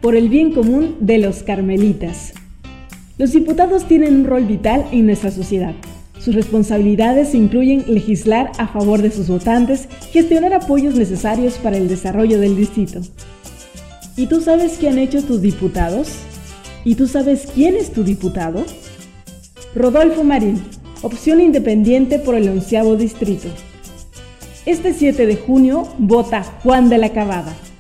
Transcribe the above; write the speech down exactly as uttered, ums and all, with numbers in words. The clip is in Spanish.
por el bien común de los carmelitas. Los diputados tienen un rol vital en nuestra sociedad. Sus responsabilidades incluyen legislar a favor de sus votantes, gestionar apoyos necesarios para el desarrollo del distrito. ¿Y tú sabes qué han hecho tus diputados? ¿Y tú sabes quién es tu diputado? Rodolfo Marín, opción independiente por el onceavo distrito. Este siete de junio vota Juan de la Cabada.